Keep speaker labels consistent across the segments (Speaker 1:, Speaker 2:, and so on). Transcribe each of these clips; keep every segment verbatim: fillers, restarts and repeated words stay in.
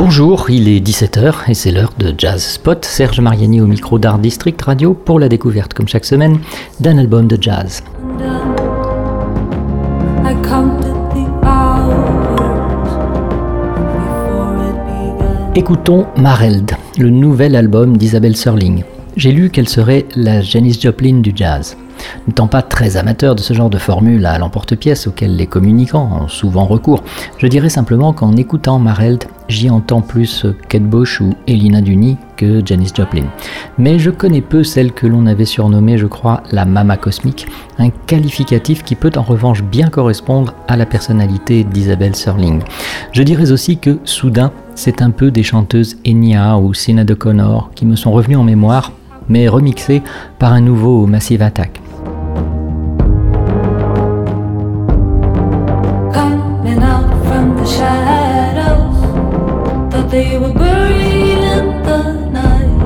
Speaker 1: Bonjour, il est dix-sept heures et c'est l'heure de Jazz Spot. Serge Mariani au micro d'Art District Radio pour la découverte, comme chaque semaine, d'un album de jazz. Écoutons Mareld, le nouvel album d'Isabelle Serling. J'ai lu qu'elle serait la Janis Joplin du jazz. N'étant pas très amateur de ce genre de formule à l'emporte-pièce auquel les communicants ont souvent recours, je dirais simplement qu'en écoutant Mareld, j'y entends plus Kate Bush ou Elina Duni que Janis Joplin. Mais je connais peu celle que l'on avait surnommée, je crois, la Mama Cosmique, un qualificatif qui peut en revanche bien correspondre à la personnalité d'Isabelle Serling. Je dirais aussi que, soudain, c'est un peu des chanteuses Enya ou Sinéad O'Connor qui me sont revenues en mémoire, mais remixées par un nouveau Massive Attack.
Speaker 2: They were buried in the night.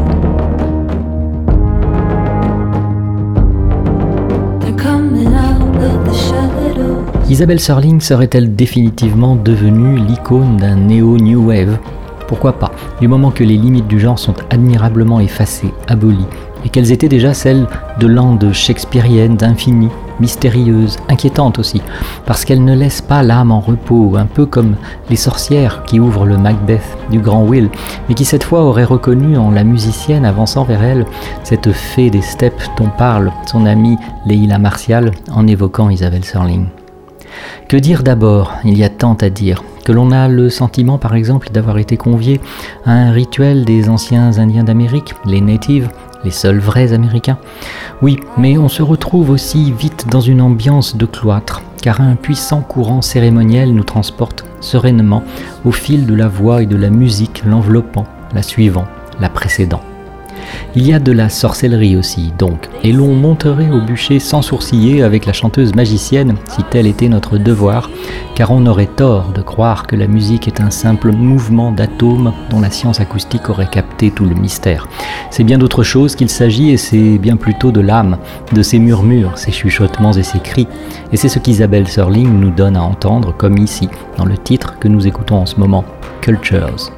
Speaker 2: They're coming out of the shadows.
Speaker 1: Isabelle Serling serait-elle définitivement devenue l'icône d'un néo-new wave ? Pourquoi pas, du moment que les limites du genre sont admirablement effacées, abolies, et qu'elles étaient déjà celles de landes shakespeariennes, infinies, mystérieuses, inquiétantes aussi, parce qu'elles ne laissent pas l'âme en repos, un peu comme les sorcières qui ouvrent le Macbeth du grand Will, mais qui cette fois auraient reconnu en la musicienne avançant vers elle cette fée des steppes dont parle son amie Leila Martial en évoquant Isabelle Serling. Que dire d'abord ? Il y a tant à dire, que l'on a le sentiment par exemple d'avoir été convié à un rituel des anciens Indiens d'Amérique, les natives, les seuls vrais Américains. Oui, mais on se retrouve aussi vite dans une ambiance de cloître, car un puissant courant cérémoniel nous transporte sereinement au fil de la voix et de la musique l'enveloppant, la suivant, la précédant. Il y a de la sorcellerie aussi, donc, et l'on monterait au bûcher sans sourciller avec la chanteuse magicienne, si tel était notre devoir, car on aurait tort de croire que la musique est un simple mouvement d'atomes dont la science acoustique aurait capté tout le mystère. C'est bien d'autre chose qu'il s'agit, et c'est bien plutôt de l'âme, de ses murmures, ses chuchotements et ses cris. Et c'est ce qu'Isabelle Serling nous donne à entendre, comme ici, dans le titre que nous écoutons en ce moment, Cultures.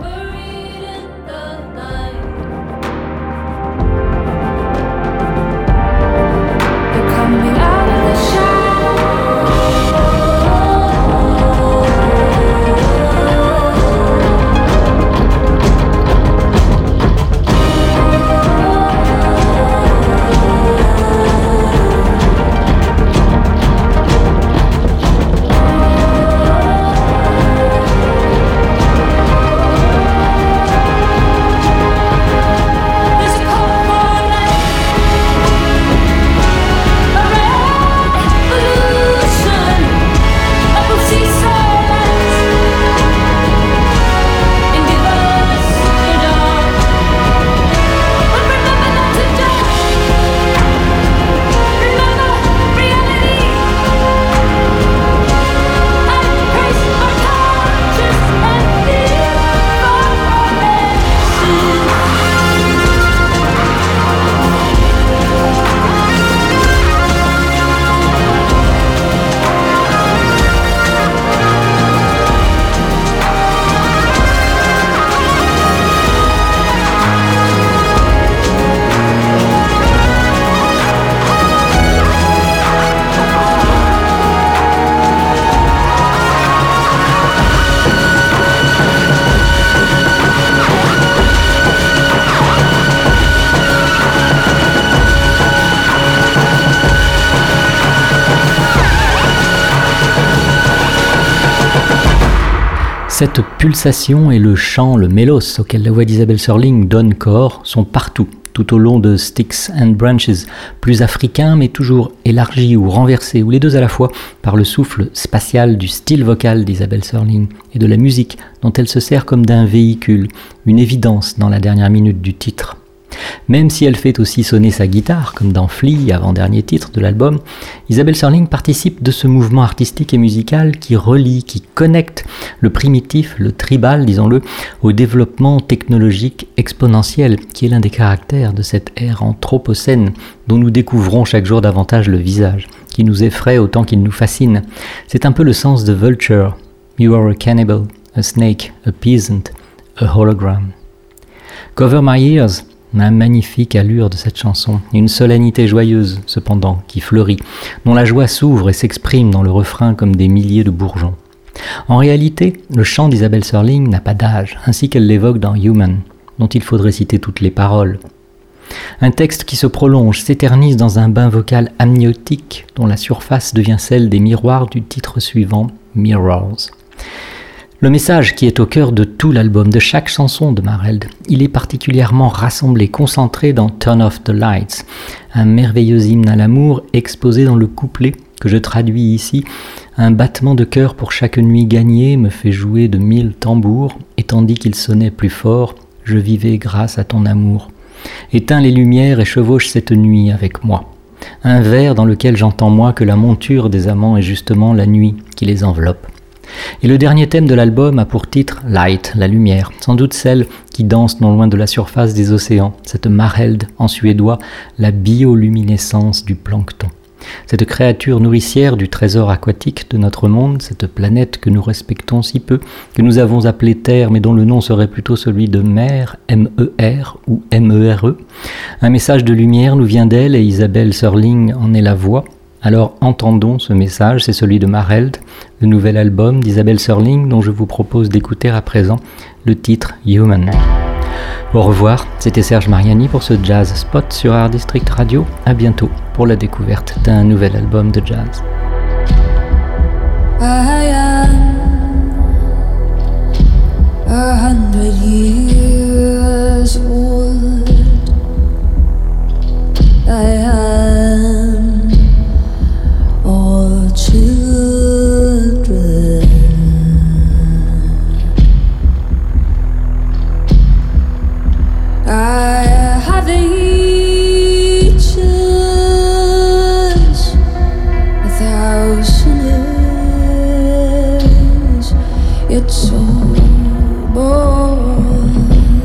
Speaker 1: Cette pulsation et le chant, le mélos auquel la voix d'Isabelle Serling donne corps sont partout, tout au long de Sticks and Branches, plus africain mais toujours élargi ou renversé, ou les deux à la fois, par le souffle spatial du style vocal d'Isabelle Serling et de la musique dont elle se sert comme d'un véhicule, une évidence dans la dernière minute du titre. Même si elle fait aussi sonner sa guitare, comme dans Flea, avant-dernier titre de l'album, Isabelle Serling participe de ce mouvement artistique et musical qui relie, qui connecte le primitif, le tribal, disons-le, au développement technologique exponentiel, qui est l'un des caractères de cette ère anthropocène dont nous découvrons chaque jour davantage le visage, qui nous effraie autant qu'il nous fascine. C'est un peu le sens de Vulture. You are a cannibal, a snake, a peasant, A Hologram. Cover My Ears, la magnifique allure de cette chanson, une solennité joyeuse cependant qui fleurit, dont la joie s'ouvre et s'exprime dans le refrain comme des milliers de bourgeons. En réalité, le chant d'Isabelle Serling n'a pas d'âge, ainsi qu'elle l'évoque dans Human, dont il faudrait citer toutes les paroles. Un texte qui se prolonge, s'éternise dans un bain vocal amniotique dont la surface devient celle des miroirs du titre suivant, Mirrors. Le message qui est au cœur de tout l'album, de chaque chanson de Mareld, il est particulièrement rassemblé, concentré dans Turn Off the Lights, un merveilleux hymne à l'amour exposé dans le couplet que je traduis ici. Un battement de cœur pour chaque nuit gagnée me fait jouer de mille tambours, et tandis qu'il sonnait plus fort, je vivais grâce à ton amour. Éteins les lumières et chevauche cette nuit avec moi. Un vers dans lequel j'entends moi que la monture des amants est justement la nuit qui les enveloppe. Et le dernier thème de l'album a pour titre Light, la lumière, sans doute celle qui danse non loin de la surface des océans, cette Mareld en suédois, la bioluminescence du plancton. Cette créature nourricière du trésor aquatique de notre monde, cette planète que nous respectons si peu, que nous avons appelée Terre, mais dont le nom serait plutôt celui de Mer, M E R ou M E R E. Un message de lumière nous vient d'elle et Isabelle Serling en est la voix. Alors entendons ce message, c'est celui de Mareld, le nouvel album d'Isabelle Serling dont je vous propose d'écouter à présent le titre Human. Au revoir, c'était Serge Mariani pour ce Jazz Spot sur Art District Radio. À bientôt pour la découverte d'un nouvel album de jazz.
Speaker 2: I am a hundred years old. I am all children. I have ages, a thousand years, yet so bold.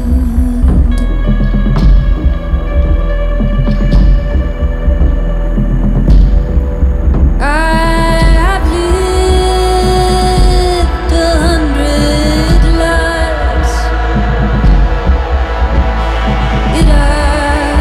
Speaker 2: I have lived a hundred lives. It has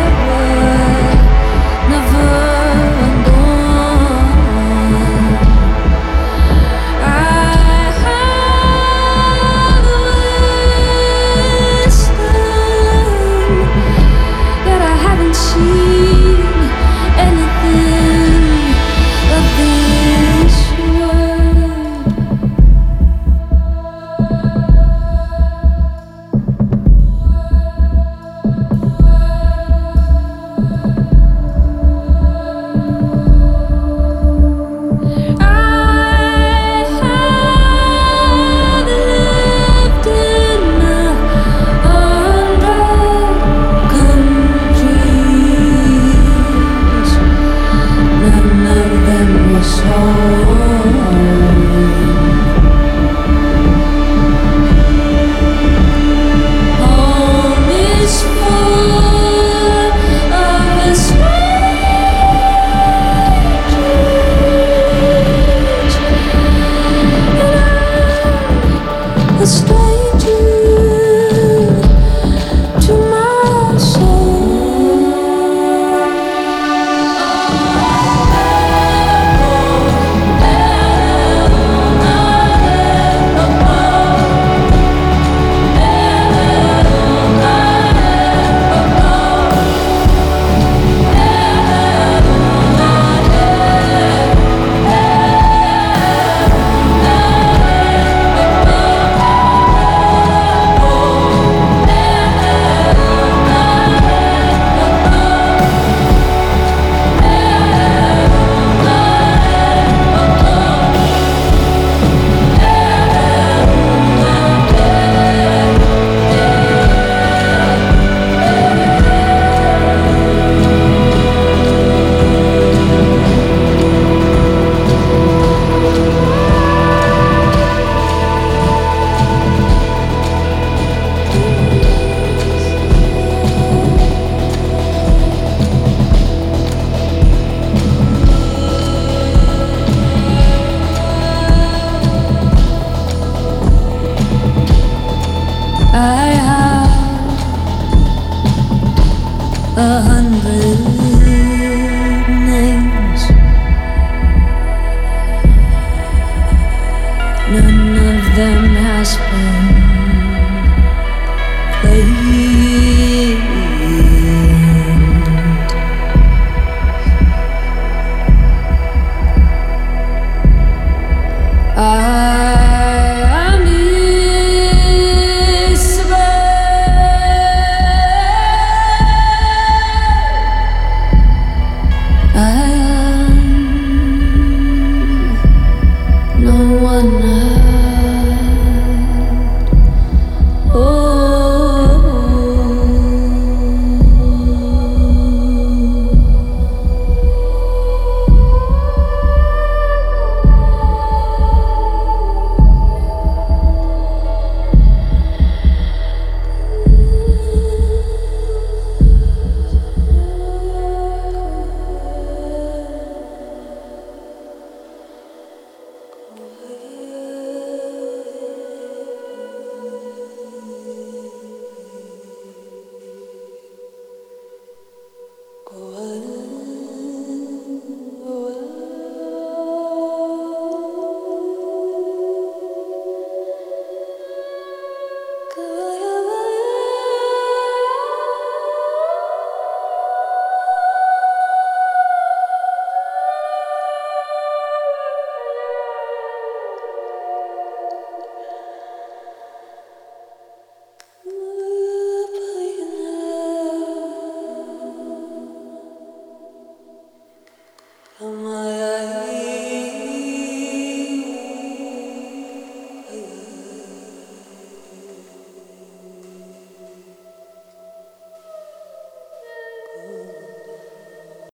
Speaker 2: a hundred names. None of them has been claimed. I miss the I am no one else. Oh, Am I